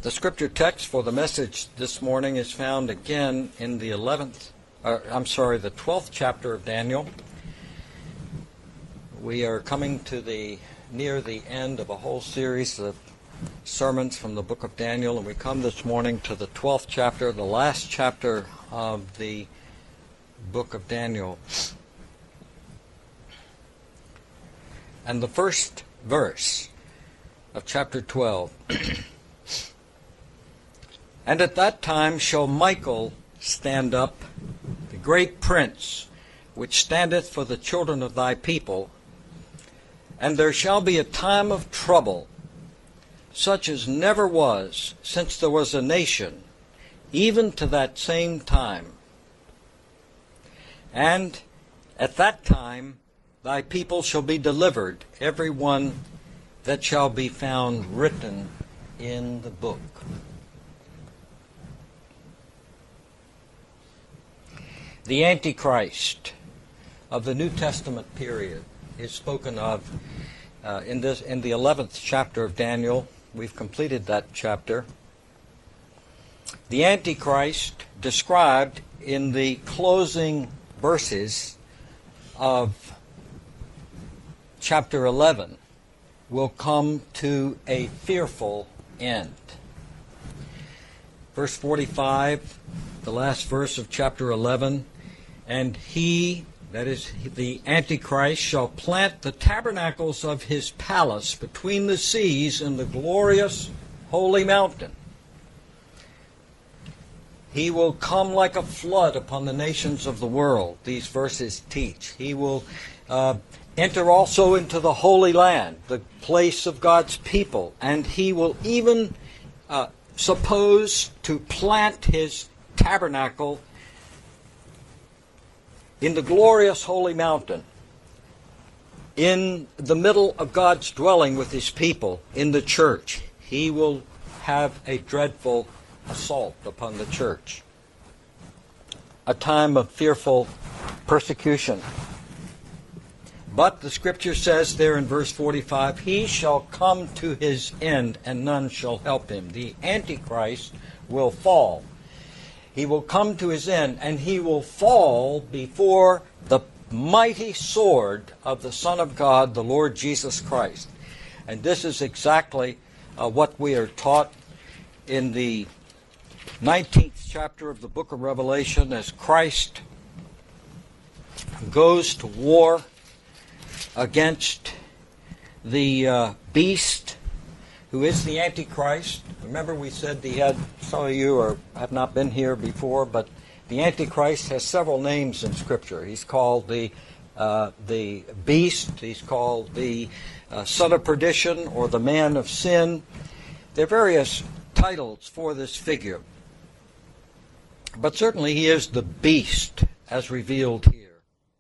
The scripture text for the message this morning is found again in the 12th chapter of Daniel. We are coming to near the end of a whole series of sermons from the book of Daniel, and we come this morning to the 12th chapter, the last chapter of the book of Daniel. And the first verse of chapter 12. And at that time shall Michael stand up, the great prince, which standeth for the children of thy people, and there shall be a time of trouble, such as never was since there was a nation, even to that same time. And at that time thy people shall be delivered, every one that shall be found written in the book. The Antichrist of the New Testament period is spoken of in the 11th chapter of Daniel. We've completed that chapter. The Antichrist, described in the closing verses of chapter 11, will come to a fearful end. Verse 45, the last verse of chapter 11, and he, that is the Antichrist, shall plant the tabernacles of his palace between the seas in the glorious holy mountain. He will come like a flood upon the nations of the world, these verses teach. He will enter also into the Holy Land, the place of God's people, and he will even suppose to plant his tabernacle in the glorious holy mountain, in the middle of God's dwelling with his people, in the church. He will have a dreadful assault upon the church, a time of fearful persecution. But the scripture says there in verse 45, he shall come to his end and none shall help him. The Antichrist will fall. He will come to his end, and he will fall before the mighty sword of the Son of God, the Lord Jesus Christ. And this is exactly what we are taught in the 19th chapter of the book of Revelation, as Christ goes to war against the beast, who is the Antichrist. Remember, we said some of you have not been here before, but the Antichrist has several names in Scripture. He's called the beast. He's called the son of perdition, or the man of sin. There are various titles for this figure. But certainly he is the beast, as revealed here.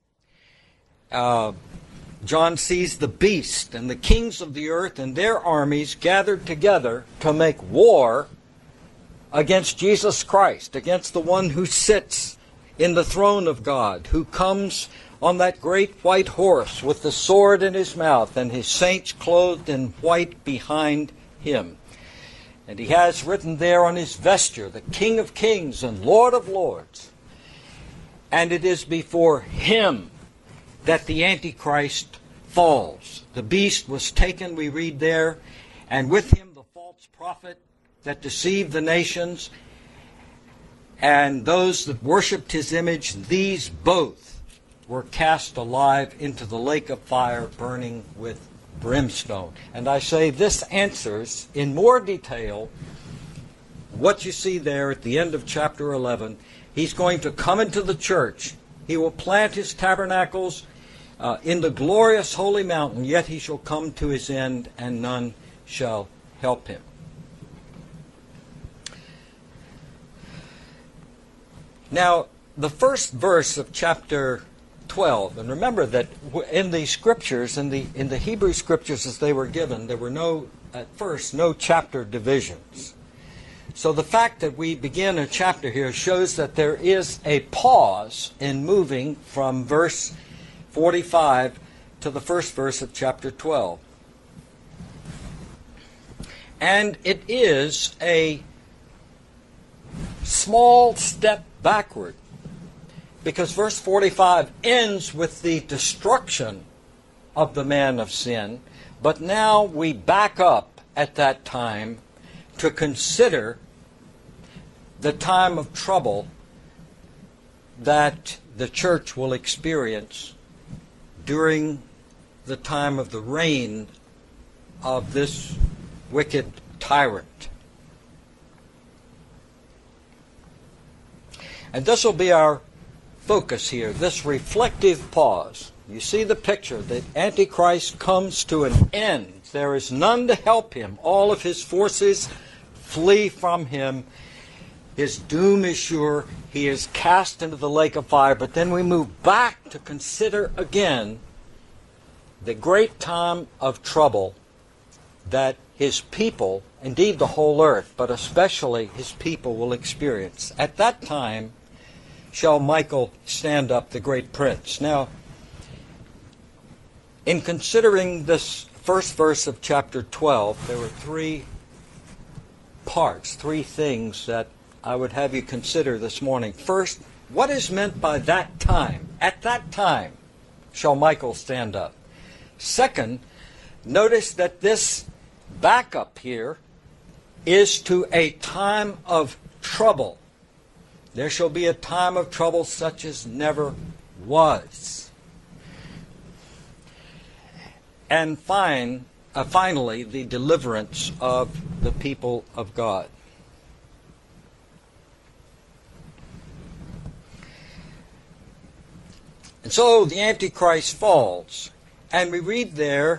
John sees the beast and the kings of the earth and their armies gathered together to make war against Jesus Christ, against the one who sits in the throne of God, who comes on that great white horse with the sword in his mouth and his saints clothed in white behind him. And he has written there on his vesture, the King of Kings and Lord of Lords. And it is before him that the Antichrist falls. The beast was taken, we read there, and with him the false prophet that deceived the nations, and those that worshipped his image. These both were cast alive into the lake of fire burning with brimstone. And I say this answers in more detail what you see there at the end of chapter 11. He's going to come into the church. He will plant his tabernacles in the glorious holy mountain, yet he shall come to his end, and none shall help him. Now, the first verse of chapter 12, and remember that in the scriptures, in the Hebrew scriptures as they were given, there were at first no chapter divisions. So the fact that we begin a chapter here shows that there is a pause in moving from verse 45 to the first verse of chapter 12. And it is a small step backward, because verse 45 ends with the destruction of the man of sin, but now we back up at that time to consider the time of trouble that the church will experience during the time of the reign of this wicked tyrant. And this will be our focus here, this reflective pause. You see the picture that Antichrist comes to an end. There is none to help him. All of his forces flee from him. His doom is sure. He is cast into the lake of fire. But then we move back to consider again the great time of trouble that his people, indeed the whole earth, but especially his people, will experience. At that time shall Michael stand up, the great prince. Now, in considering this first verse of chapter 12, there were three parts, three things that I would have you consider this morning. First, what is meant by that time? At that time shall Michael stand up. Second, notice that this backup here is to a time of trouble. There shall be a time of trouble such as never was. And finally, the deliverance of the people of God. And so the Antichrist falls. And we read there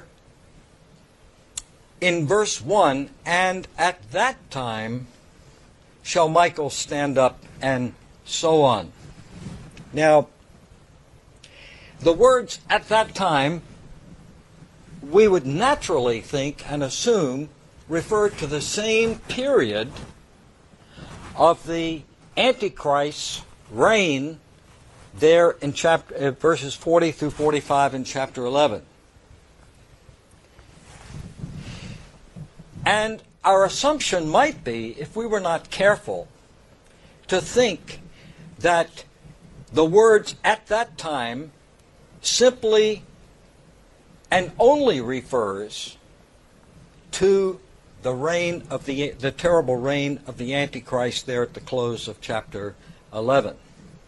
in verse 1, and at that time shall Michael stand up, and so on. Now, the words "at that time" we would naturally think and assume refer to the same period of the Antichrist's reign there in verses 40 through 45 in chapter 11. And our assumption might be, if we were not careful, to think that the words "at that time" simply and only refers to the reign of the terrible reign of the Antichrist there at the close of chapter 11.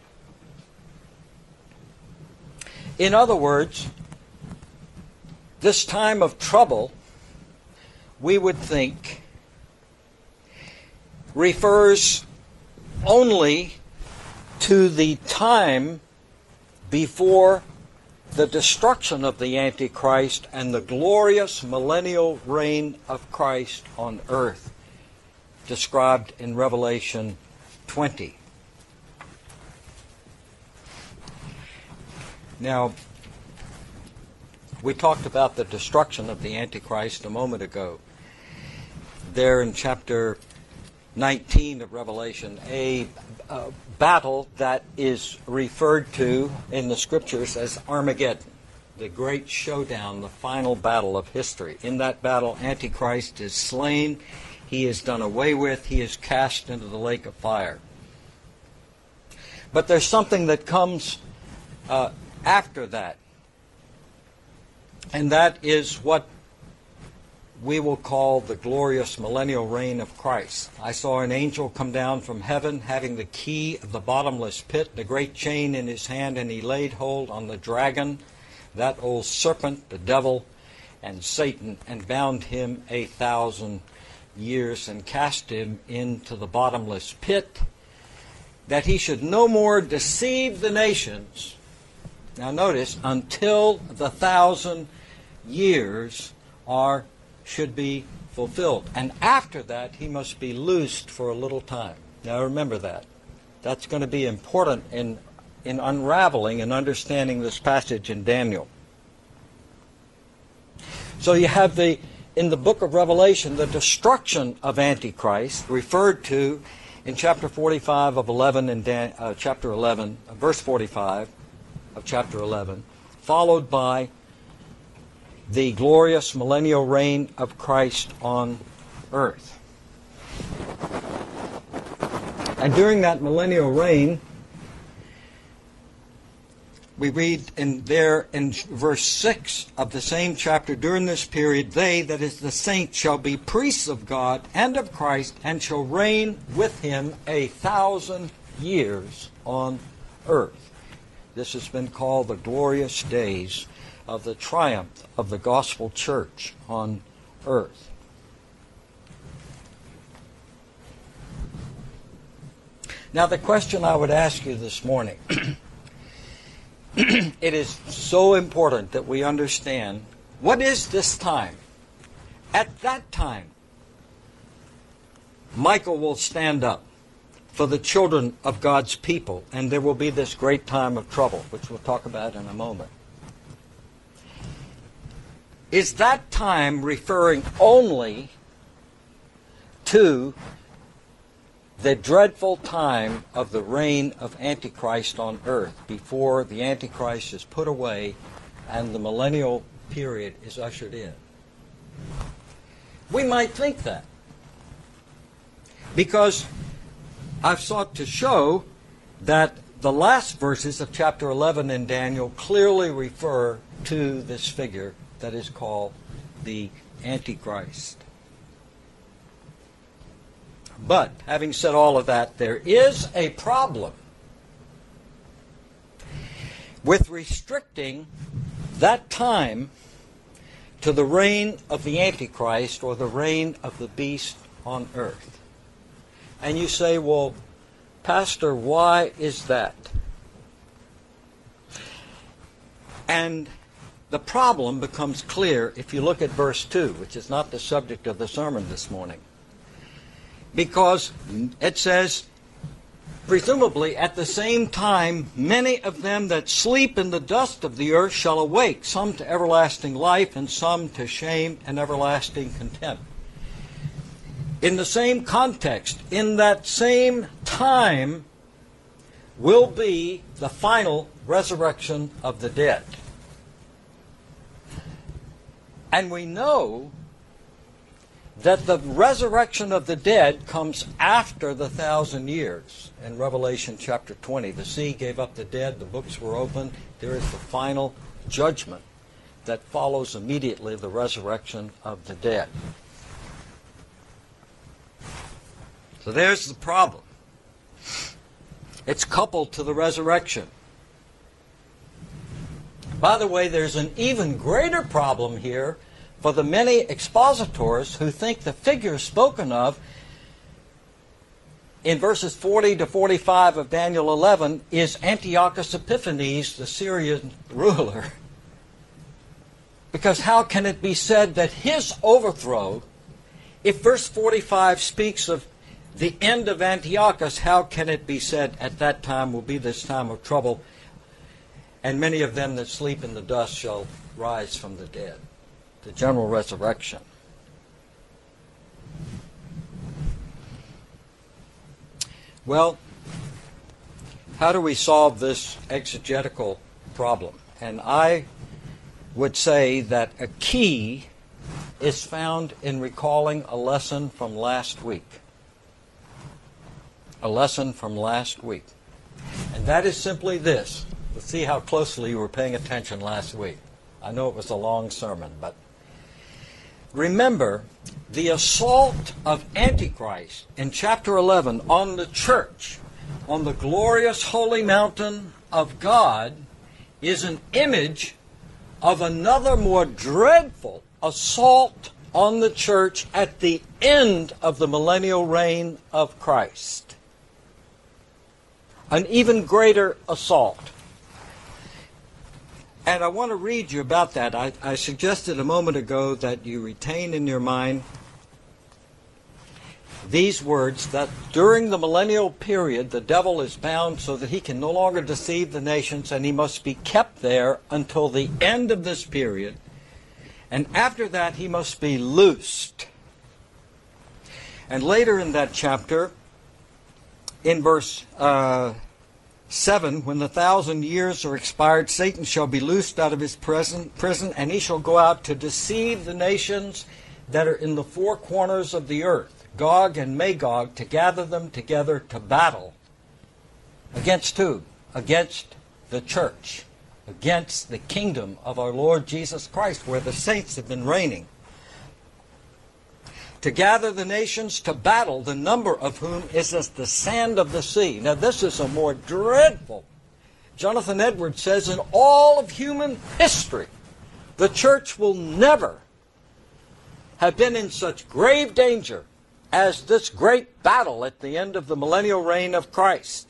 In other words, this time of trouble, we would think, refers only to the time before the destruction of the Antichrist and the glorious millennial reign of Christ on earth, described in Revelation 20. Now, we talked about the destruction of the Antichrist a moment ago. There in chapter 19 of Revelation, a battle that is referred to in the Scriptures as Armageddon, the great showdown, the final battle of history. In that battle, Antichrist is slain, he is done away with, he is cast into the lake of fire. But there's something that comes after that, and that is what we will call the glorious millennial reign of Christ. I saw an angel come down from heaven, having the key of the bottomless pit, the great chain in his hand, and he laid hold on the dragon, that old serpent, the devil, and Satan, and bound him 1,000 years, and cast him into the bottomless pit, that he should no more deceive the nations. Now notice, until the 1,000 years should be fulfilled. And after that, he must be loosed for a little time. Now remember that. That's going to be important in unraveling and understanding this passage in Daniel. So you have in the book of Revelation, the destruction of Antichrist, referred to in chapter 45 of 11 and chapter 11, verse 45 of chapter 11, followed by the glorious millennial reign of Christ on earth. And during that millennial reign, we read in verse 6 of the same chapter, during this period, they, that is the saints, shall be priests of God and of Christ, and shall reign with him 1,000 years on earth. This has been called the glorious days of the triumph of the gospel church on earth. Now, the question I would ask you this morning, it is so important that we understand, what is this time? At that time, Michael will stand up for the children of God's people, and there will be this great time of trouble, which we'll talk about in a moment. Is that time referring only to the dreadful time of the reign of Antichrist on earth, before the Antichrist is put away and the millennial period is ushered in? We might think that, because I've sought to show that the last verses of chapter 11 in Daniel clearly refer to this figure that is called the Antichrist. But, having said all of that, there is a problem with restricting that time to the reign of the Antichrist, or the reign of the beast on earth. And you say, well, Pastor, why is that? And the problem becomes clear if you look at verse 2, which is not the subject of the sermon this morning. Because it says, presumably at the same time, many of them that sleep in the dust of the earth shall awake, some to everlasting life, and some to shame and everlasting contempt. In the same context, in that same time, will be the final resurrection of the dead. And we know that the resurrection of the dead comes after the 1,000 years. In Revelation chapter 20, the sea gave up the dead, the books were opened. There is the final judgment that follows immediately the resurrection of the dead. So there's the problem. It's coupled to the resurrection. By the way, there's an even greater problem here for the many expositors who think the figure spoken of in verses 40 to 45 of Daniel 11 is Antiochus Epiphanes, the Syrian ruler. Because how can it be said that his overthrow, if verse 45 speaks of the end of Antiochus, how can it be said at that time will be this time of trouble, and many of them that sleep in the dust shall rise from the dead? The general resurrection. Well, how do we solve this exegetical problem? And I would say that a key is found in recalling a lesson from last week. A lesson from last week. And that is simply this. Let's see how closely you were paying attention last week. I know it was a long sermon, but remember, the assault of Antichrist in chapter 11 on the church, on the glorious holy mountain of God, is an image of another more dreadful assault on the church at the end of the millennial reign of Christ. An even greater assault. And I want to read you about that. I suggested a moment ago that you retain in your mind these words, that during the millennial period, the devil is bound so that he can no longer deceive the nations, and he must be kept there until the end of this period. And after that, he must be loosed. And later in that chapter, in verse 7, when the 1,000 years are expired, Satan shall be loosed out of his prison, and he shall go out to deceive the nations that are in the four corners of the earth, Gog and Magog, to gather them together to battle. Against who? Against the church, against the kingdom of our Lord Jesus Christ, where the saints have been reigning. To gather the nations to battle, the number of whom is as the sand of the sea. Now this is a more dreadful. Jonathan Edwards says, in all of human history, the church will never have been in such grave danger as this great battle at the end of the millennial reign of Christ.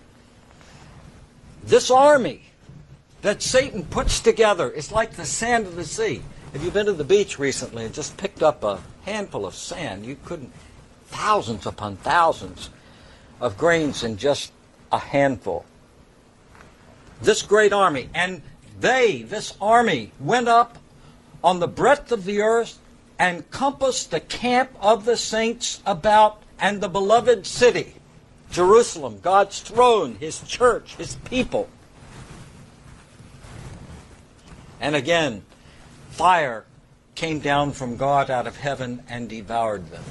This army that Satan puts together is like the sand of the sea. Have you been to the beach recently and just picked up a handful of sand? You couldn't, thousands upon thousands of grains in just a handful. This great army, and this army, went up on the breadth of the earth and compassed the camp of the saints about, and the beloved city, Jerusalem, God's throne, His church, His people. And again, fire came down from God out of heaven and devoured them.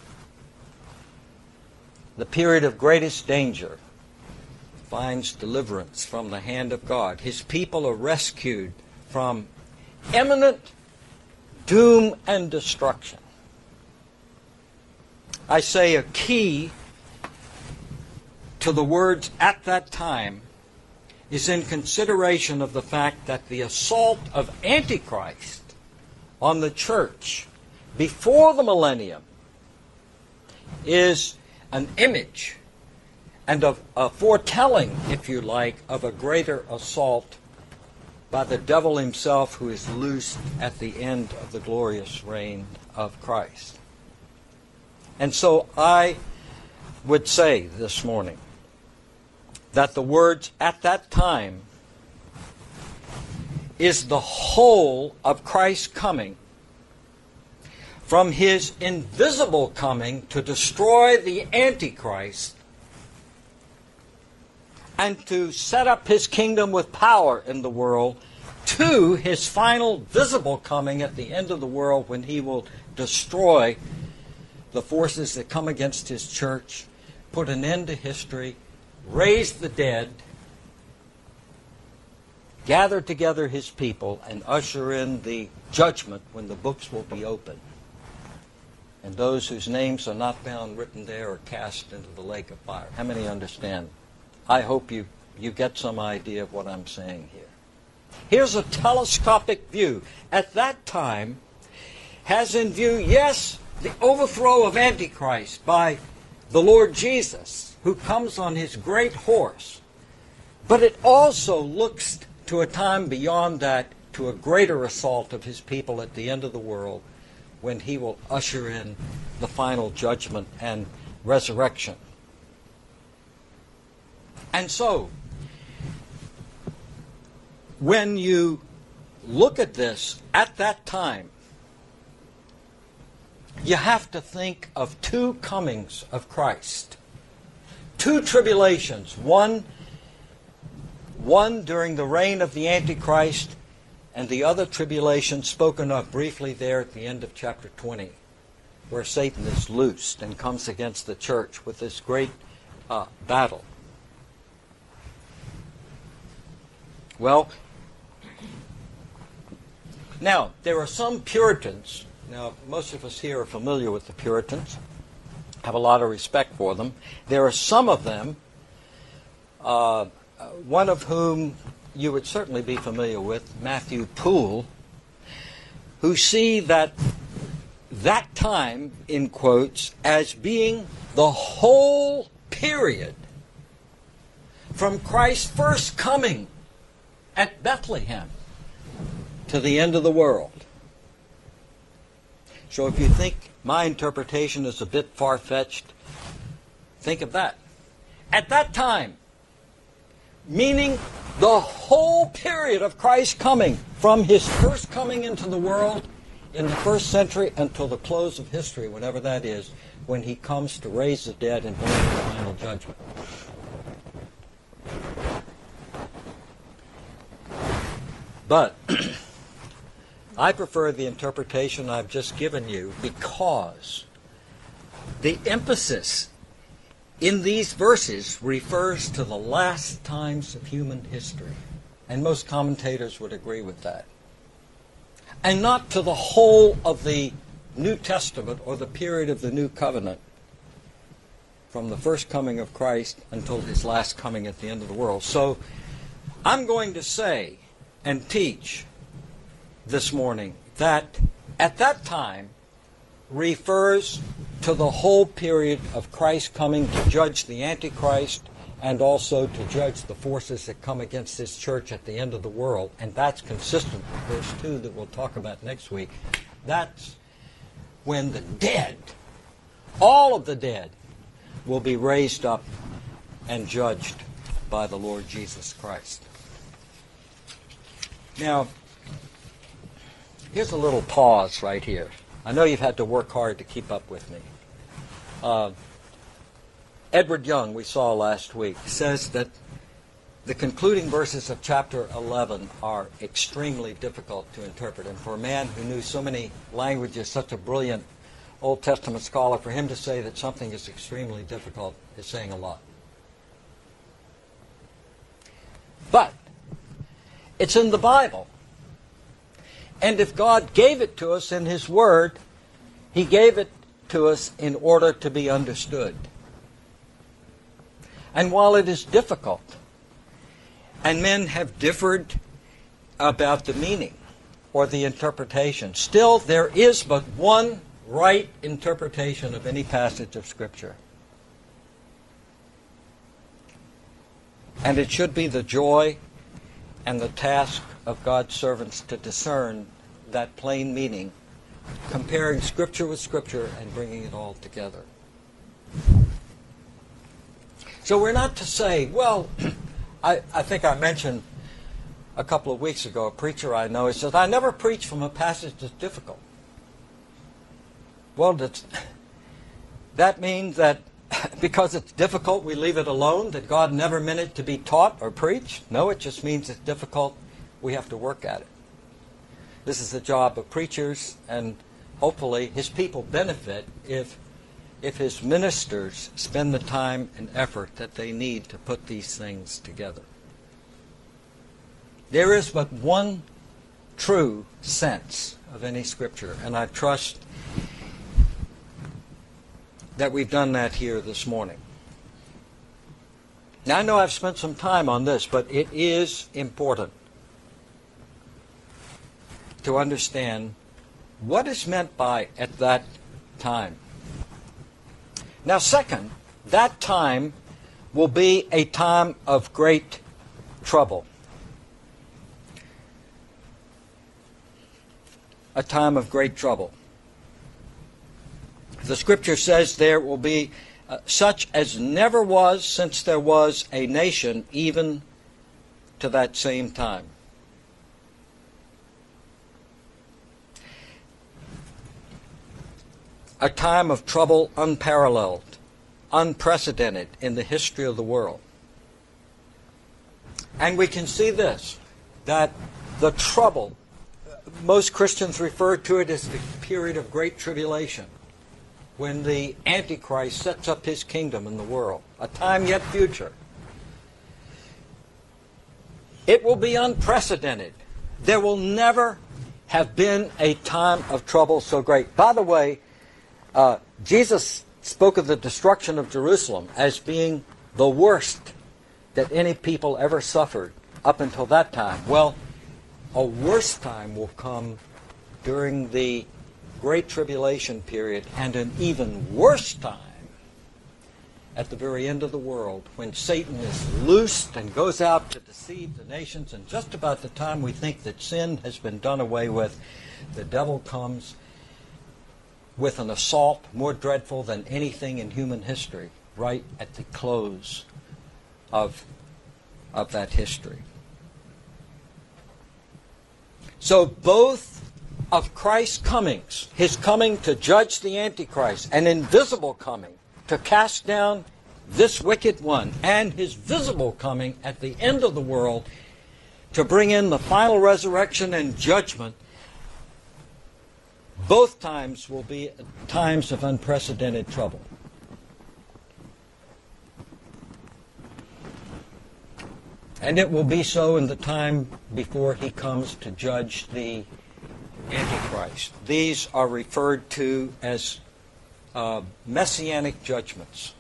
The period of greatest danger finds deliverance from the hand of God. His people are rescued from imminent doom and destruction. I say a key to the words "at that time" is in consideration of the fact that the assault of Antichrist on the church before the millennium is an image and of a foretelling, if you like, of a greater assault by the devil himself, who is loosed at the end of the glorious reign of Christ. And so I would say this morning that the words "at that time" is the whole of Christ's coming, from His invisible coming to destroy the Antichrist and to set up His kingdom with power in the world, to His final visible coming at the end of the world, when He will destroy the forces that come against His church, put an end to history, raise the dead, gather together His people, and usher in the judgment when the books will be opened. And those whose names are not found written there are cast into the lake of fire. How many understand? I hope you get some idea of what I'm saying here. Here's a telescopic view. At that time, has in view, yes, the overthrow of Antichrist by the Lord Jesus, who comes on His great horse. But it also looks to a time beyond that, to a greater assault of His people at the end of the world, when He will usher in the final judgment and resurrection. And so, when you look at this at that time, you have to think of two comings of Christ. Two tribulations. One during the reign of the Antichrist, and the other tribulation spoken of briefly there at the end of chapter 20, where Satan is loosed and comes against the church with this great battle. Well, now, there are some Puritans. Now, most of us here are familiar with the Puritans, have a lot of respect for them. There are some of them, one of whom you would certainly be familiar with, Matthew Poole, who see that time, in quotes, as being the whole period from Christ's first coming at Bethlehem to the end of the world. So if you think my interpretation is a bit far-fetched, think of that. At that time, meaning the whole period of Christ's coming, from His first coming into the world in the first century until the close of history, whenever that is, when He comes to raise the dead and bring the final judgment. But I prefer the interpretation I've just given you because the emphasis in these verses refers to the last times of human history. And most commentators would agree with that. And not to the whole of the New Testament or the period of the New Covenant, from the first coming of Christ until his last coming at the end of the world. So I'm going to say and teach this morning that at that time refers to the whole period of Christ coming to judge the Antichrist and also to judge the forces that come against his church at the end of the world. And that's consistent with verse 2 that we'll talk about next week. That's when the dead, all of the dead, will be raised up and judged by the Lord Jesus Christ. Now, here's a little pause right here. I know you've had to work hard to keep up with me. Edward Young, we saw last week, says that the concluding verses of chapter 11 are extremely difficult to interpret. And for a man who knew so many languages, such a brilliant Old Testament scholar, for him to say that something is extremely difficult is saying a lot. But it's in the Bible. And if God gave it to us in his Word, he gave it to us in order to be understood. And while it is difficult, and men have differed about the meaning or the interpretation, still there is but one right interpretation of any passage of Scripture. And it should be the joy and the task of God's servants to discern that plain meaning, comparing Scripture with Scripture and bringing it all together. So we're not to say, well, I think I mentioned a couple of weeks ago, a preacher I know, he says, I never preach from a passage that's difficult. Well, that means that because it's difficult, we leave it alone, that God never meant it to be taught or preached? No, it just means it's difficult. We have to work at it. This is the job of preachers, and hopefully his people benefit if his ministers spend the time and effort that they need to put these things together. There is but one true sense of any Scripture, and I trust that we've done that here this morning. Now, I know I've spent some time on this, but it is important to understand what is meant by at that time. Now, second, that time will be a time of great trouble. A time of great trouble. The Scripture says there will be such as never was since there was a nation, even to that same time. A time of trouble unparalleled, unprecedented in the history of the world. And we can see this, that the trouble, most Christians refer to it as the period of great tribulation, when the Antichrist sets up his kingdom in the world, a time yet future. It will be unprecedented. There will never have been a time of trouble so great. By the way, Jesus spoke of the destruction of Jerusalem as being the worst that any people ever suffered up until that time. Well, a worse time will come during the Great Tribulation period, and an even worse time at the very end of the world, when Satan is loosed and goes out to deceive the nations, and just about the time we think that sin has been done away with, the devil comes with an assault more dreadful than anything in human history, right at the close of that history. So both of Christ's comings, his coming to judge the Antichrist, an invisible coming to cast down this wicked one, and his visible coming at the end of the world to bring in the final resurrection and judgment, Both times will be times of unprecedented trouble. And it will be so in the time before he comes to judge the Antichrist. These are referred to as messianic judgments.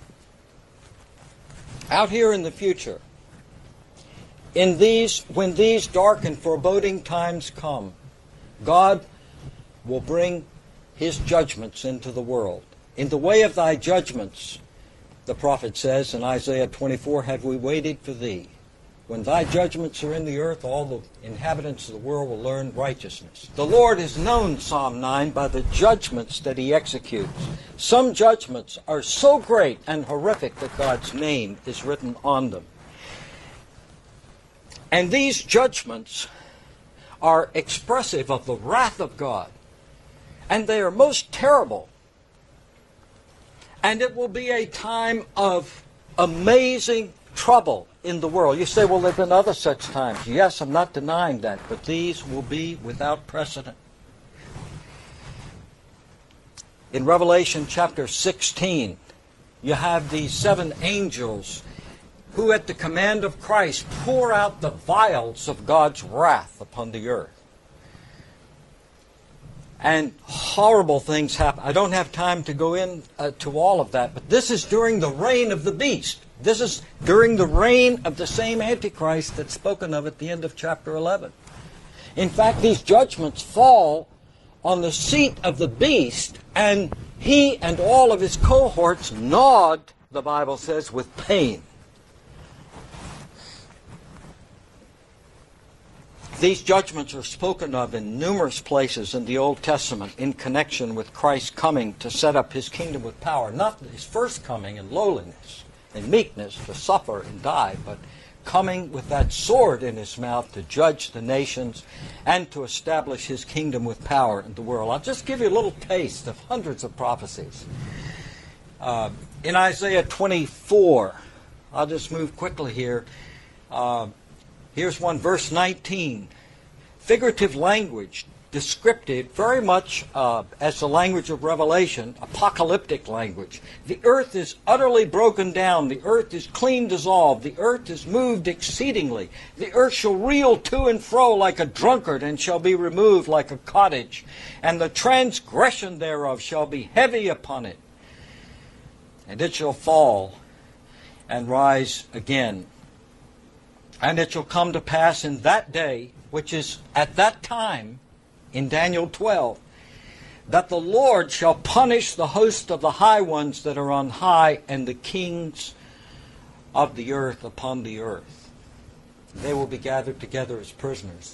Out here in the future, when these dark and foreboding times come, God will bring his judgments into the world. In the way of thy judgments, the prophet says in Isaiah 24, have we waited for thee? When thy judgments are in the earth, all the inhabitants of the world will learn righteousness. The Lord is known, Psalm 9, by the judgments that he executes. Some judgments are so great and horrific that God's name is written on them. And these judgments are expressive of the wrath of God. And they are most terrible. And it will be a time of amazing trouble in the world. You say, well, there have been other such times. Yes, I'm not denying that, but these will be without precedent. In Revelation chapter 16, you have these 7 angels who at the command of Christ pour out the vials of God's wrath upon the earth. And horrible things happen. I don't have time to go into all of that, but this is during the reign of the beast. This is during the reign of the same Antichrist that's spoken of at the end of chapter 11. In fact, these judgments fall on the seat of the beast, and he and all of his cohorts gnawed, the Bible says, with pain. These judgments are spoken of in numerous places in the Old Testament in connection with Christ's coming to set up his kingdom with power. Not his first coming in lowliness and meekness to suffer and die, but coming with that sword in his mouth to judge the nations and to establish his kingdom with power in the world. I'll just give you a little taste of hundreds of prophecies. In Isaiah 24, I'll just move quickly here. Here's one, verse 19. Figurative language, descriptive, very much as the language of Revelation, apocalyptic language. The earth is utterly broken down. The earth is clean dissolved. The earth is moved exceedingly. The earth shall reel to and fro like a drunkard, and shall be removed like a cottage. And the transgression thereof shall be heavy upon it. And it shall fall and rise again. And it shall come to pass in that day, which is at that time, in Daniel 12, that the Lord shall punish the host of the high ones that are on high, and the kings of the earth upon the earth. They will be gathered together as prisoners.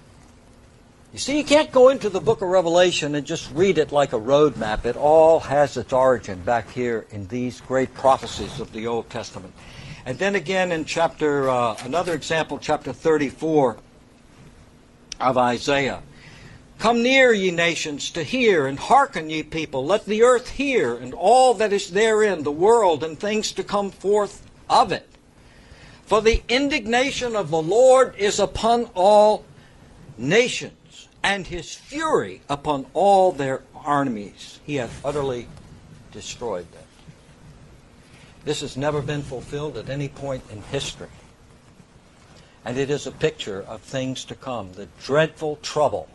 You see, you can't go into the book of Revelation and just read it like a road map. It all has its origin back here in these great prophecies of the Old Testament. And then again in another example, chapter 34 of Isaiah. Come near, ye nations, to hear, and hearken, ye people. Let the earth hear, and all that is therein, the world, and things to come forth of it. For the indignation of the Lord is upon all nations, and his fury upon all their armies. He hath utterly destroyed them. This has never been fulfilled at any point in history. And it is a picture of things to come, the dreadful trouble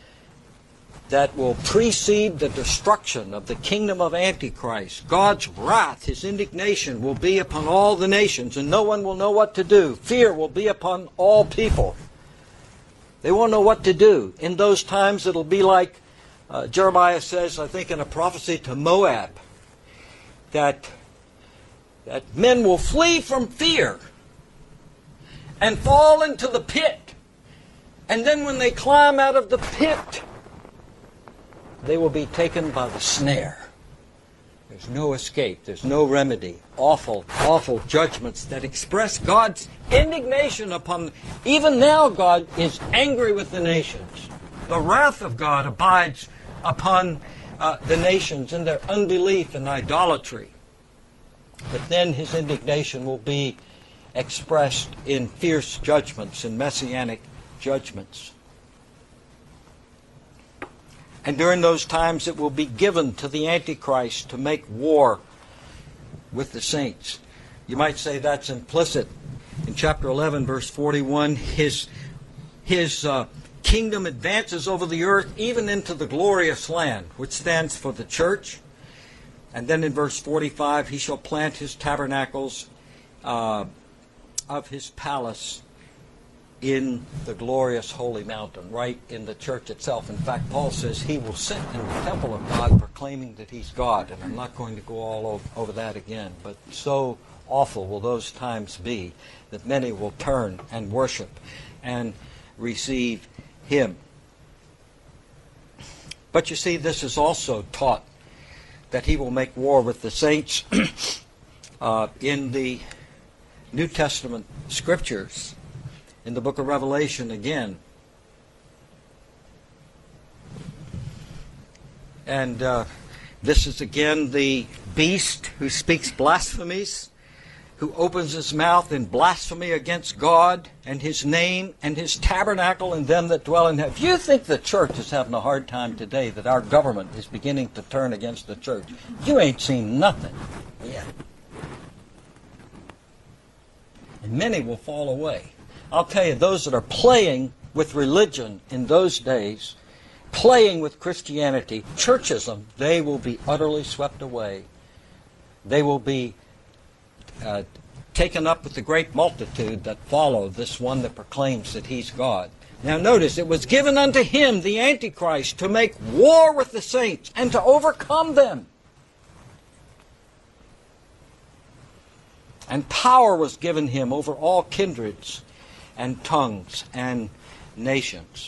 that will precede the destruction of the kingdom of Antichrist. God's wrath, his indignation, will be upon all the nations, and no one will know what to do. Fear will be upon all people. They won't know what to do. In those times it'll be like Jeremiah says, I think in a prophecy to Moab, that men will flee from fear and fall into the pit. And then when they climb out of the pit, they will be taken by the snare. There's no escape. There's no remedy. Awful, awful judgments that express God's indignation upon... Even now God is angry with the nations. The wrath of God abides upon the nations in their unbelief and idolatry. But then his indignation will be expressed in fierce judgments, in messianic judgments. And during those times it will be given to the Antichrist to make war with the saints. You might say that's implicit. In chapter 11, verse 41, his kingdom advances over the earth, even into the glorious land, which stands for the church. And then in verse 45, he shall plant his tabernacles of his palace in the glorious holy mountain, right in the church itself. In fact, Paul says he will sit in the temple of God proclaiming that he's God. And I'm not going to go all over that again, but so awful will those times be that many will turn and worship and receive him. But you see, this is also taught that he will make war with the saints in the New Testament scriptures. In the book of Revelation again. And this is again the beast who speaks blasphemies, who opens his mouth in blasphemy against God and his name and his tabernacle and them that dwell in heaven. If you think the church is having a hard time today, that our government is beginning to turn against the church, you ain't seen nothing yet. And many will fall away. I'll tell you, those that are playing with religion in those days, playing with Christianity, churchism, they will be utterly swept away. They will be taken up with the great multitude that follow this one that proclaims that he's God. Now notice, it was given unto him, the Antichrist, to make war with the saints and to overcome them. And power was given him over all kindreds and tongues and nations.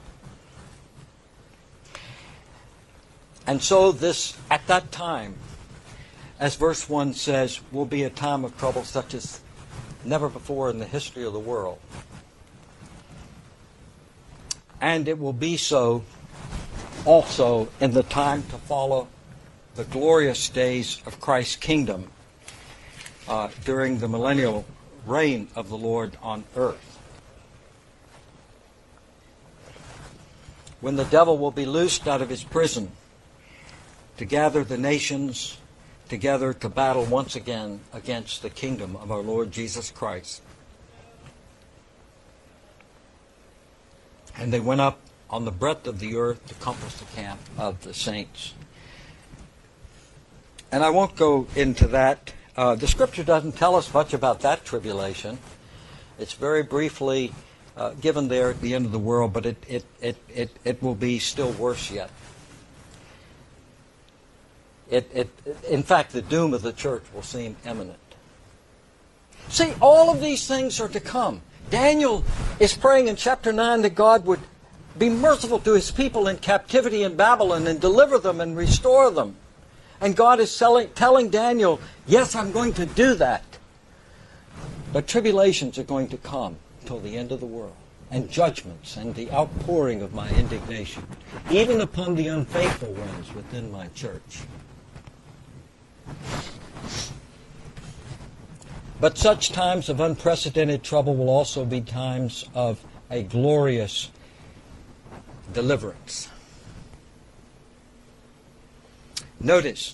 And so this, at that time, as verse 1 says, will be a time of trouble such as never before in the history of the world. And it will be so also in the time to follow the glorious days of Christ's kingdom during the millennial reign of the Lord on earth. When the devil will be loosed out of his prison to gather the nations together to battle once again against the kingdom of our Lord Jesus Christ. And they went up on the breadth of the earth to compass the camp of the saints. And I won't go into that. The Scripture doesn't tell us much about that tribulation. It's very briefly given there at the end of the world, but it will be still worse yet. In fact, the doom of the church will seem imminent. See, all of these things are to come. Daniel is praying in chapter 9 that God would be merciful to his people in captivity in Babylon and deliver them and restore them. And God is telling Daniel, yes, I'm going to do that. But tribulations are going to come till the end of the world, and judgments and the outpouring of my indignation, even upon the unfaithful ones within my church. But such times of unprecedented trouble will also be times of a glorious deliverance. Notice,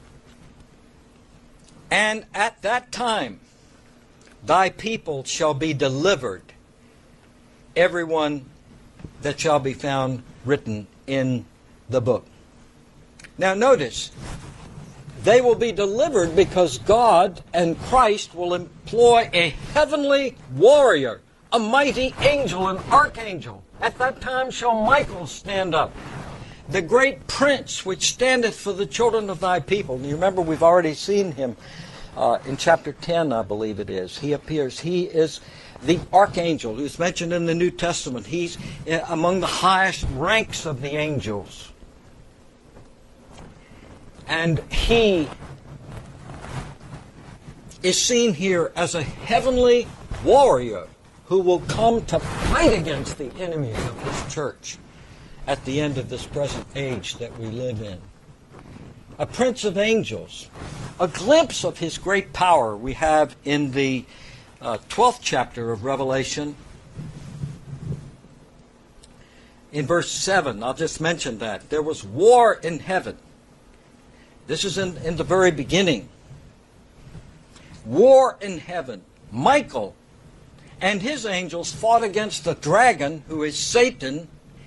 and at that time thy people shall be delivered, everyone that shall be found written in the book. Now notice, they will be delivered because God and Christ will employ a heavenly warrior, a mighty angel, an archangel. At that time shall Michael stand up, the great prince which standeth for the children of thy people. And you remember we've already seen him in chapter 10, I believe it is. He appears. He is the archangel who's mentioned in the New Testament. He's among the highest ranks of the angels. And he is seen here as a heavenly warrior who will come to fight against the enemies of his church at the end of this present age that we live in. A prince of angels. A glimpse of his great power we have in the 12th chapter of Revelation. In verse 7, I'll just mention that. There was war in heaven. This is in the very beginning. War in heaven. Michael and his angels fought against the dragon, who is Satan.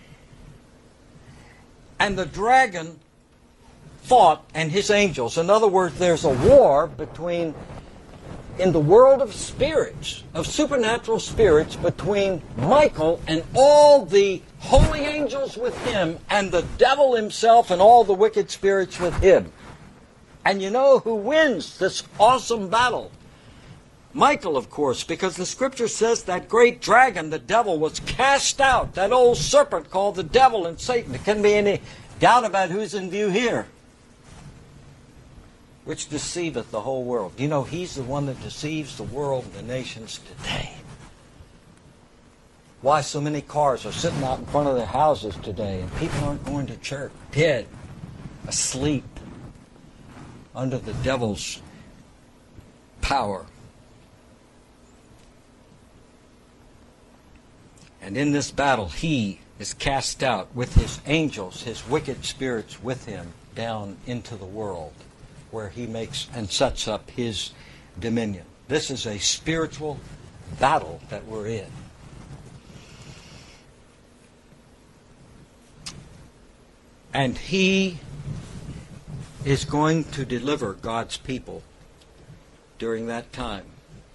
And the dragon fought and his angels. In other words, there's a war between, in the world of spirits, of supernatural spirits, between Michael and all the holy angels with him and the devil himself and all the wicked spirits with him. And you know who wins this awesome battle? Michael, of course, because the Scripture says that great dragon, the devil, was cast out. That old serpent called the devil and Satan. There can't be any doubt about who's in view here. Which deceiveth the whole world. You know, he's the one that deceives the world and the nations today. Why so many cars are sitting out in front of their houses today and people aren't going to church, dead, asleep, under the devil's power. And in this battle, he is cast out with his angels, his wicked spirits with him, down into the world, where he makes and sets up his dominion. This is a spiritual battle that we're in. And he is going to deliver God's people during that time.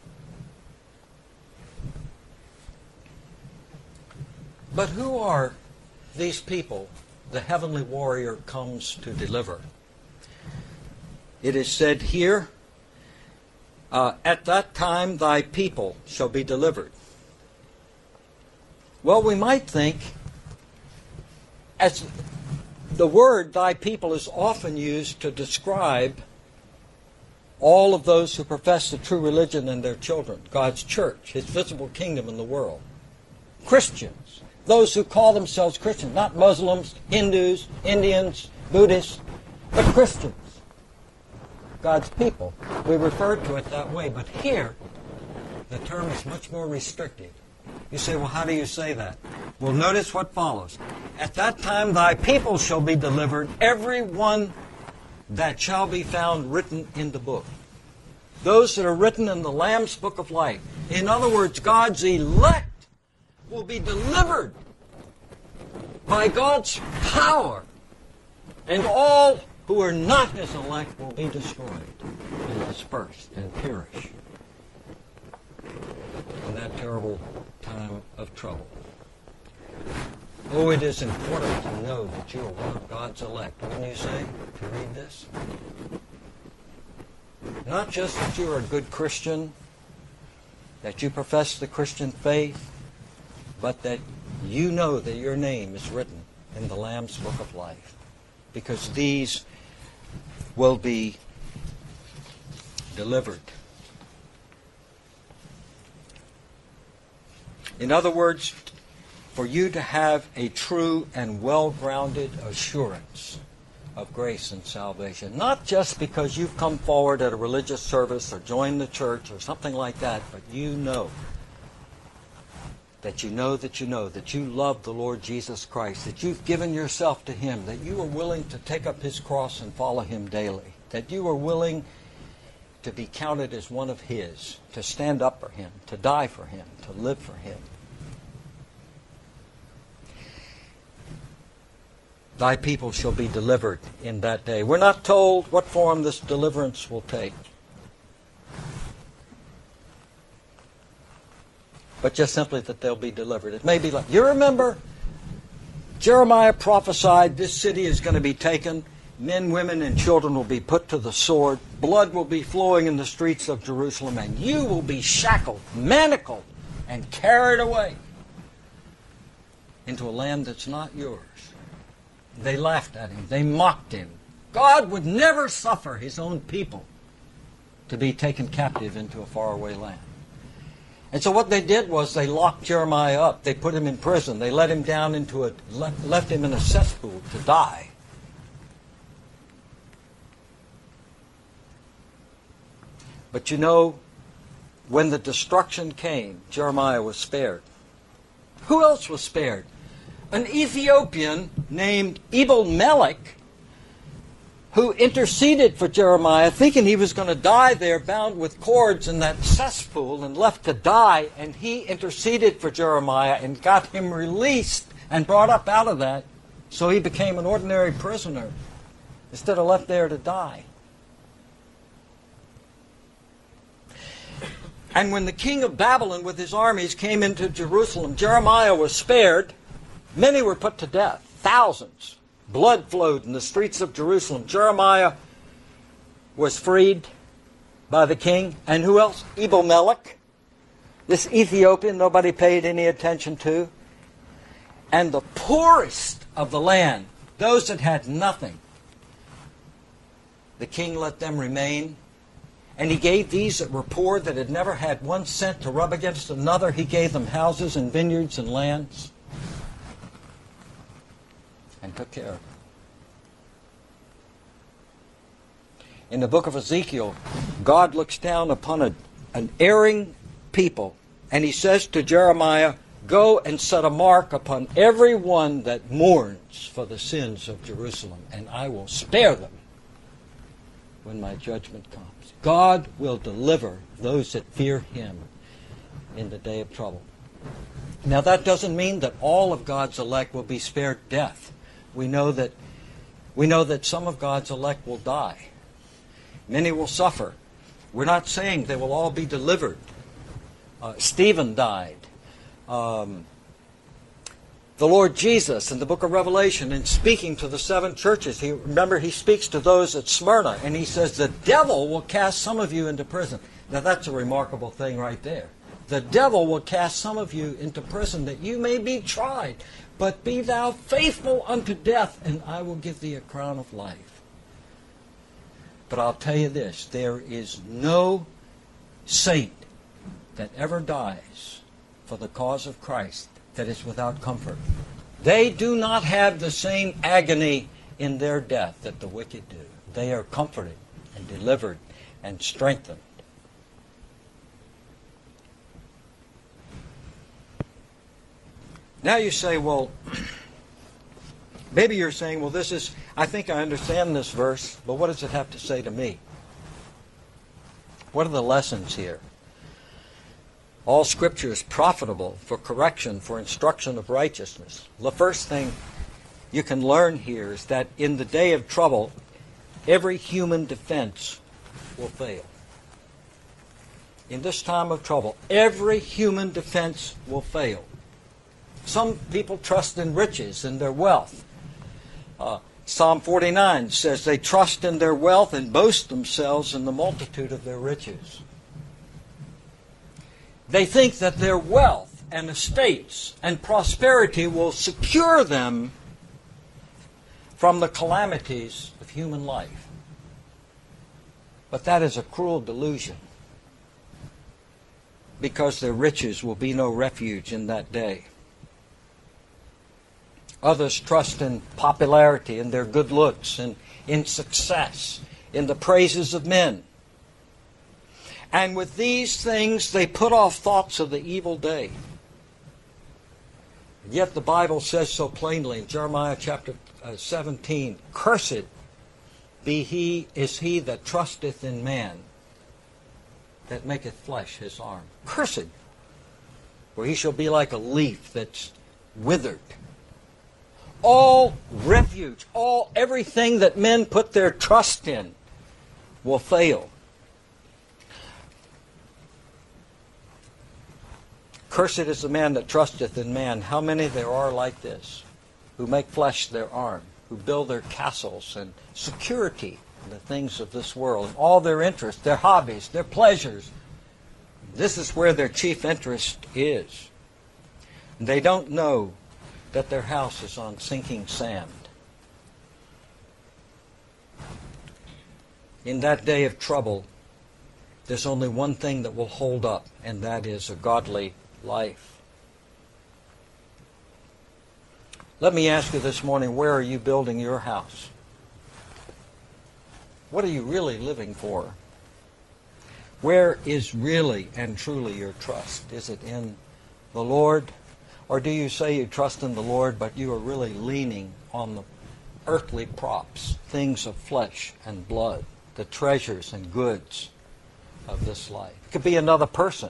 But who are these people the heavenly warrior comes to deliver? It is said here, at that time thy people shall be delivered. Well, we might think, as the word thy people is often used to describe all of those who profess the true religion and their children, God's church, His visible kingdom in the world. Christians, those who call themselves Christians, not Muslims, Hindus, Indians, Buddhists, but Christians. God's people. We refer to it that way, but here the term is much more restricted. You say, well, how do you say that? Well, notice what follows. At that time thy people shall be delivered, every one that shall be found written in the book. Those that are written in the Lamb's book of life. In other words, God's elect will be delivered by God's power. And all who are not His elect will be destroyed and dispersed and perish in that terrible time of trouble. Oh, it is important to know that you are one of God's elect, wouldn't you say, if you read this? Not just that you are a good Christian, that you profess the Christian faith, but that you know that your name is written in the Lamb's book of life, because these will be delivered. In other words, for you to have a true and well-grounded assurance of grace and salvation, not just because you've come forward at a religious service or joined the church or something like that, but you know that you know that you know that you love the Lord Jesus Christ, that you've given yourself to Him, that you are willing to take up His cross and follow Him daily, that you are willing to be counted as one of His, to stand up for Him, to die for Him, to live for Him. Thy people shall be delivered in that day. We're not told what form this deliverance will take, but just simply that they'll be delivered. It may be like, you remember Jeremiah prophesied this city is going to be taken, men, women, and children will be put to the sword, blood will be flowing in the streets of Jerusalem, and you will be shackled, manacled, and carried away into a land that's not yours. They laughed at him. They mocked him. God would never suffer His own people to be taken captive into a faraway land. And so what they did was they locked Jeremiah up. They put him in prison. They let him down into left him in a cesspool to die. But you know, when the destruction came, Jeremiah was spared. Who else was spared? an Ethiopian named Ebed-Melech, who interceded for Jeremiah, thinking he was going to die there, bound with cords in that cesspool and left to die, and he interceded for Jeremiah and got him released and brought up out of that, so he became an ordinary prisoner instead of left there to die. And when the king of Babylon with his armies came into Jerusalem, Jeremiah was spared. Many were put to death, thousands. Blood flowed in the streets of Jerusalem. Jeremiah was freed by the king. And who else? Ebed-Melech, this Ethiopian nobody paid any attention to. And the poorest of the land, those that had nothing, the king let them remain. And he gave these that were poor, that had never had 1 cent to rub against another, he gave them houses and vineyards and lands. And took care of them. In the book of Ezekiel, God looks down upon an erring people, and he says to Jeremiah, "Go and set a mark upon every one that mourns for the sins of Jerusalem, and I will spare them when my judgment comes." God will deliver those that fear him in the day of trouble. Now that doesn't mean that all of God's elect will be spared death. We know that some of God's elect will die. Many will suffer. We're not saying they will all be delivered. Stephen died. The Lord Jesus in the book of Revelation, in speaking to the 7 churches, he speaks to those at Smyrna, and he says, the devil will cast some of you into prison. Now that's a remarkable thing right there. The devil will cast some of you into prison that you may be tried, but be thou faithful unto death, and I will give thee a crown of life. But I'll tell you this, there is no saint that ever dies for the cause of Christ that is without comfort. They do not have the same agony in their death that the wicked do. They are comforted and delivered and strengthened. Now you say, well, maybe you're saying, well, I think I understand this verse, but what does it have to say to me? What are the lessons here? All Scripture is profitable for correction, for instruction of righteousness. The first thing you can learn here is that in the day of trouble, every human defense will fail. In this time of trouble, every human defense will fail. Some people trust in riches and their wealth. Psalm 49 says they trust in their wealth and boast themselves in the multitude of their riches. They think that their wealth and estates and prosperity will secure them from the calamities of human life. But that is a cruel delusion, because their riches will be no refuge in that day. Others trust in popularity, in their good looks, and in success, in the praises of men. And with these things they put off thoughts of the evil day. Yet the Bible says so plainly in Jeremiah chapter 17, "Cursed is he that trusteth in man, that maketh flesh his arm." Cursed, for he shall be like a leaf that's withered. All refuge, everything that men put their trust in will fail. Cursed is the man that trusteth in man. How many there are like this, who make flesh their arm, who build their castles and security in the things of this world, all their interests, their hobbies, their pleasures. This is where their chief interest is. They don't know that their house is on sinking sand. In that day of trouble, there's only one thing that will hold up, and that is a godly life. Let me ask you this morning, where are you building your house? What are you really living for? Where is really and truly your trust? Is it in the Lord, Or do you say you trust in the Lord, but you are really leaning on the earthly props, things of flesh and blood, the treasures and goods of this life? It could be another person.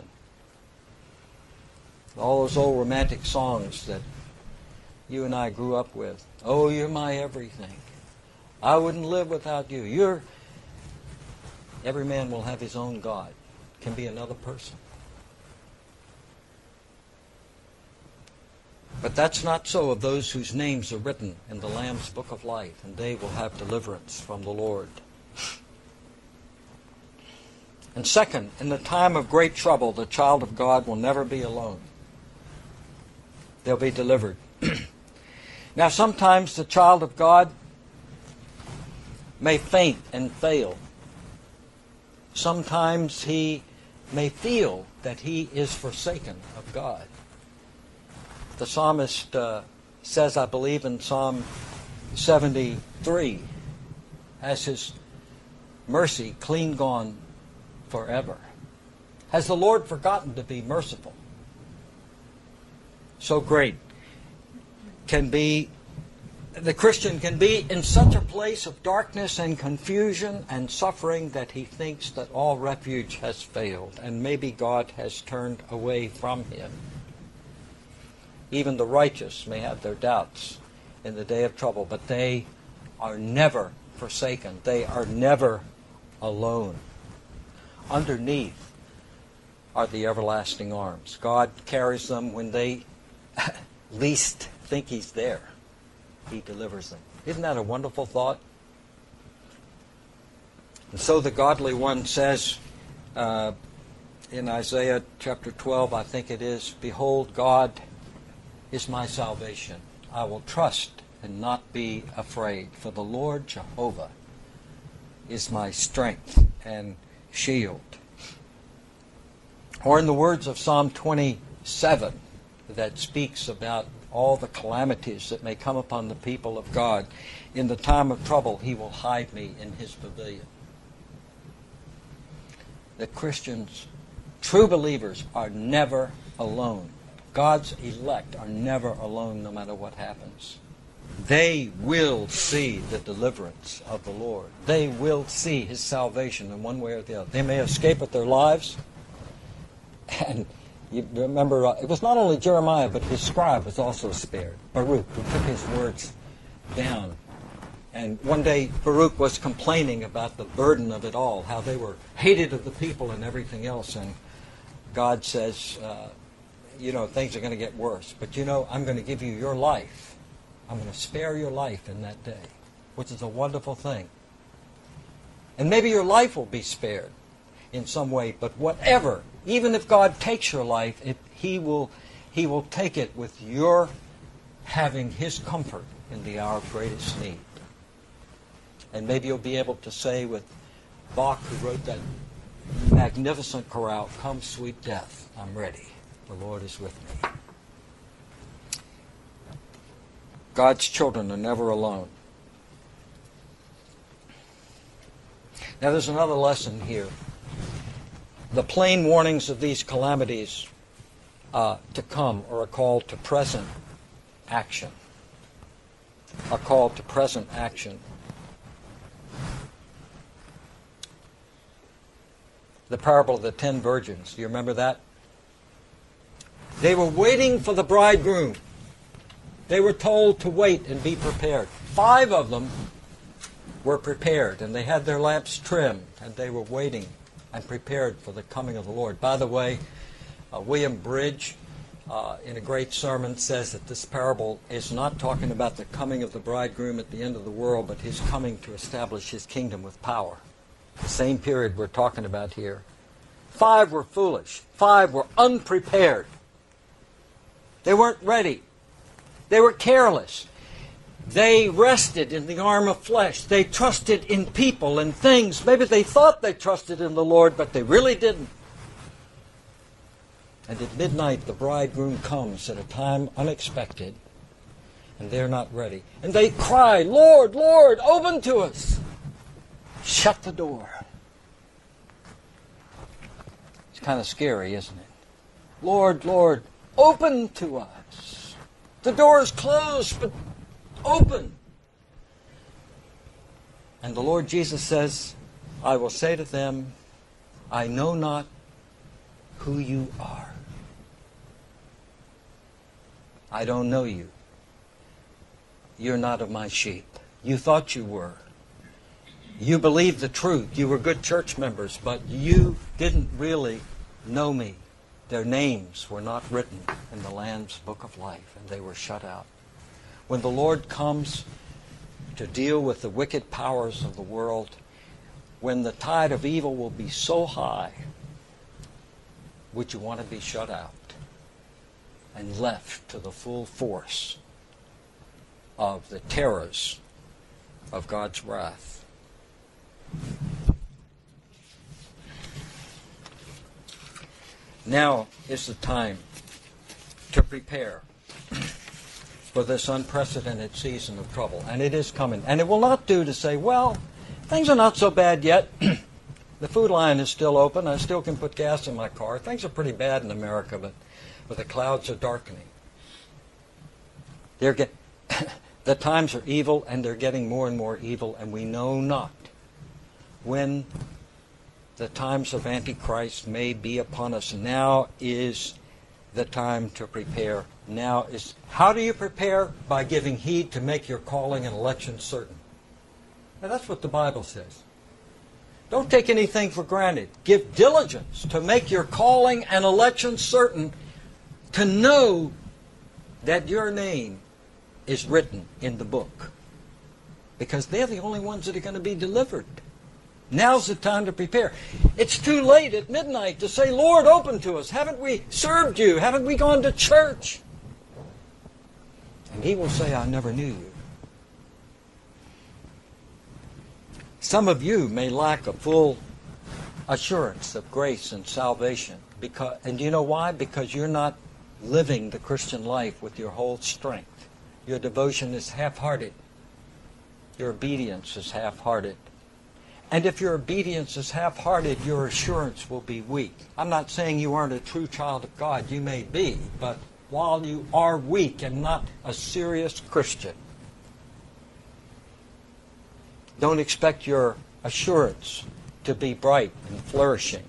All those old romantic songs that you and I grew up with. Oh, you're my everything. I wouldn't live without you. Every man will have his own God. It can be another person. But that's not so of those whose names are written in the Lamb's Book of Life, and they will have deliverance from the Lord. And second, in the time of great trouble, the child of God will never be alone. They'll be delivered. Now, sometimes the child of God may faint and fail. Sometimes he may feel that he is forsaken of God. The psalmist says, I believe in Psalm 73, has his mercy clean gone forever? Has the Lord forgotten to be merciful? So great the Christian can be in such a place of darkness and confusion and suffering that he thinks that all refuge has failed, and maybe God has turned away from him. Even the righteous may have their doubts in the day of trouble, but they are never forsaken. They are never alone. Underneath are the everlasting arms. God carries them when they least think He's there. He delivers them. Isn't that a wonderful thought? And so the godly one says in Isaiah chapter 12, I think it is, Behold, God is my salvation. I will trust and not be afraid, for the Lord Jehovah is my strength and shield. Or in the words of Psalm 27, that speaks about all the calamities that may come upon the people of God, in the time of trouble He will hide me in His pavilion. The Christians, true believers, are never alone. God's elect are never alone no matter what happens. They will see the deliverance of the Lord. They will see His salvation in one way or the other. They may escape with their lives. And you remember, it was not only Jeremiah, but his scribe was also spared. Baruch, who took his words down. And one day Baruch was complaining about the burden of it all, how they were hated of the people and everything else. And God says, things are going to get worse. But I'm going to give you your life. I'm going to spare your life in that day, which is a wonderful thing. And maybe your life will be spared in some way, but whatever, even if God takes your life, He will take it with your having His comfort in the hour of greatest need. And maybe you'll be able to say with Bach, who wrote that magnificent chorale, Come sweet death, I'm ready. The Lord is with me. God's children are never alone. Now there's another lesson here. The plain warnings of these calamities to come are a call to present action. A call to present action. The parable of the 10 virgins. Do you remember that? They were waiting for the bridegroom. They were told to wait and be prepared. 5 of them were prepared, and they had their lamps trimmed, and they were waiting and prepared for the coming of the Lord. By the way, William Bridge, in a great sermon, says that this parable is not talking about the coming of the bridegroom at the end of the world, but His coming to establish His kingdom with power. The same period we're talking about here. 5 were foolish. 5 were unprepared. They weren't ready. They were careless. They rested in the arm of flesh. They trusted in people and things. Maybe they thought they trusted in the Lord, but they really didn't. And at midnight, the bridegroom comes at a time unexpected, and they're not ready. And they cry, Lord, Lord, open to us. Shut the door. It's kind of scary, isn't it? Lord, Lord, open to us. The door is closed, but open. And the Lord Jesus says, I will say to them, I know not who you are. I don't know you. You're not of my sheep. You thought you were. You believed the truth. You were good church members, but you didn't really know me. Their names were not written in the Lamb's Book of Life, and they were shut out. When the Lord comes to deal with the wicked powers of the world, when the tide of evil will be so high, would you want to be shut out and left to the full force of the terrors of God's wrath? Now is the time to prepare for this unprecedented season of trouble. And it is coming. And it will not do to say, well, things are not so bad yet. The food line is still open. I still can put gas in my car. Things are pretty bad in America, but the clouds are darkening. The times are evil, and they're getting more and more evil, and we know not when the times of Antichrist may be upon us. Now is the time to prepare. How do you prepare? By giving heed to make your calling and election certain. Now that's what the Bible says. Don't take anything for granted. Give diligence to make your calling and election certain, to know that your name is written in the book. Because they're the only ones that are going to be delivered. Now's the time to prepare. It's too late at midnight to say, Lord, open to us. Haven't we served you? Haven't we gone to church? And he will say, I never knew you. Some of you may lack a full assurance of grace and salvation. And do you know why? Because you're not living the Christian life with your whole strength. Your devotion is half-hearted. Your obedience is half-hearted. And if your obedience is half-hearted, your assurance will be weak. I'm not saying you aren't a true child of God. You may be. But while you are weak and not a serious Christian, don't expect your assurance to be bright and flourishing.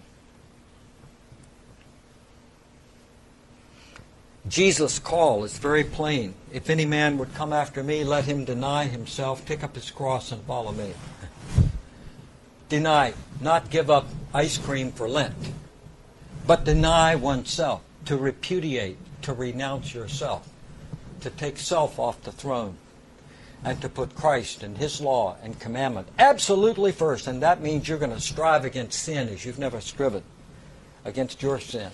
Jesus' call is very plain. If any man would come after me, let him deny himself, take up his cross, and follow me. Deny, not give up ice cream for Lent, but deny oneself, to repudiate, to renounce yourself, to take self off the throne, and to put Christ and His law and commandment absolutely first. And that means you're going to strive against sin as you've never striven against your sin.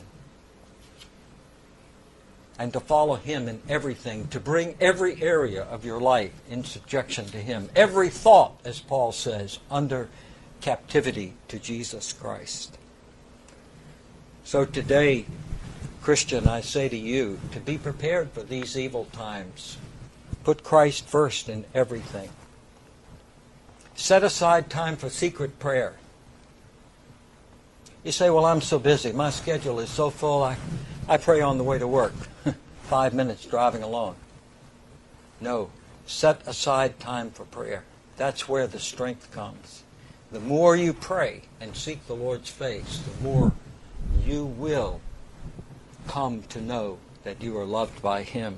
And to follow Him in everything, to bring every area of your life in subjection to Him. Every thought, as Paul says, under captivity to Jesus Christ. So today, Christian, I say to you, to be prepared for these evil times. Put Christ first in everything. Set aside time for secret prayer. You say, well, I'm so busy. My schedule is so full. I pray on the way to work. 5 minutes driving along. No. Set aside time for prayer. That's where the strength comes. The more you pray and seek the Lord's face, the more you will come to know that you are loved by Him.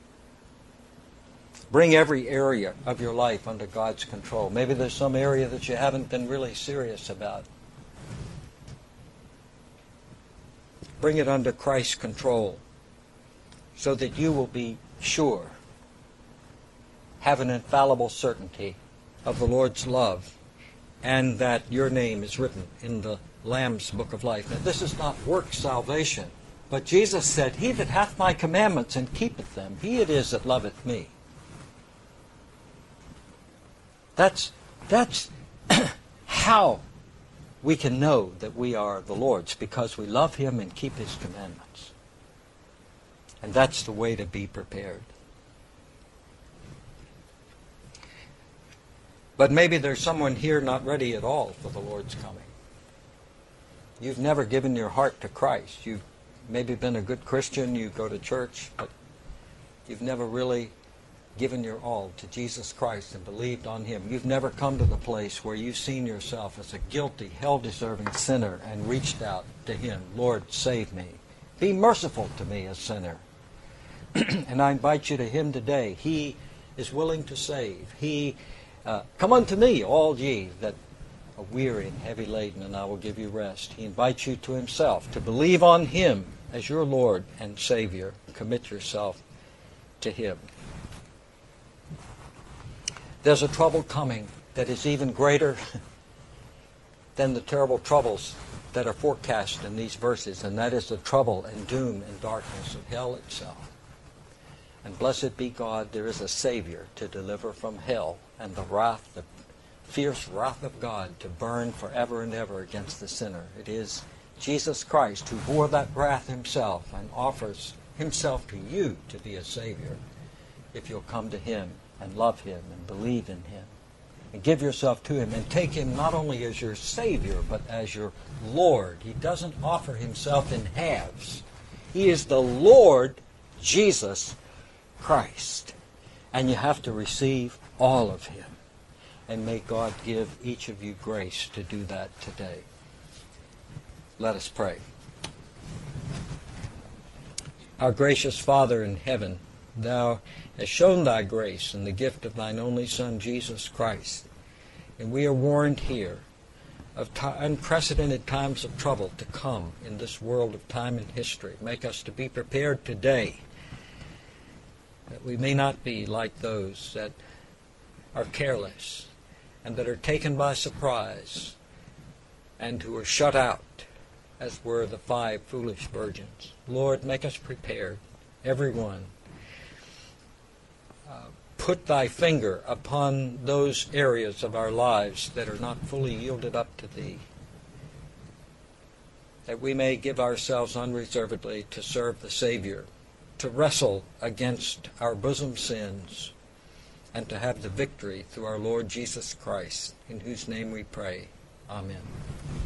Bring every area of your life under God's control. Maybe there's some area that you haven't been really serious about. Bring it under Christ's control so that you will be sure, have an infallible certainty of the Lord's love, and that your name is written in the Lamb's Book of Life. Now, this is not work salvation, but Jesus said, He that hath my commandments and keepeth them, he it is that loveth me. That's how we can know that we are the Lord's, because we love Him and keep His commandments. And that's the way to be prepared. But maybe there's someone here not ready at all for the Lord's coming. You've never given your heart to Christ. You've maybe been a good Christian, you go to church, but you've never really given your all to Jesus Christ and believed on Him. You've never come to the place where you've seen yourself as a guilty, hell-deserving sinner and reached out to Him. Lord, save me. Be merciful to me, a sinner. And I invite you to Him today. He is willing to save. Come unto me, all ye that are weary and heavy laden, and I will give you rest. He invites you to Himself, to believe on Him as your Lord and Savior. Commit yourself to Him. There's a trouble coming that is even greater than the terrible troubles that are forecast in these verses, and that is the trouble and doom and darkness of hell itself. And blessed be God, there is a Savior to deliver from hell and the wrath, the fierce wrath of God to burn forever and ever against the sinner. It is Jesus Christ who bore that wrath Himself and offers Himself to you to be a Savior if you'll come to Him and love Him and believe in Him and give yourself to Him and take Him not only as your Savior but as your Lord. He doesn't offer Himself in halves. He is the Lord Jesus Christ. And you have to receive all of Him. And may God give each of you grace to do that today. Let us pray. Our gracious Father in heaven, Thou hast shown Thy grace in the gift of Thine only Son, Jesus Christ. And we are warned here of unprecedented times of trouble to come in this world of time and history. Make us to be prepared today, that we may not be like those that are careless and that are taken by surprise and who are shut out, as were the 5 foolish virgins. Lord, make us prepared, everyone. Put Thy finger upon those areas of our lives that are not fully yielded up to Thee, that we may give ourselves unreservedly to serve the Savior, to wrestle against our bosom sins, and to have the victory through our Lord Jesus Christ, in whose name we pray. Amen.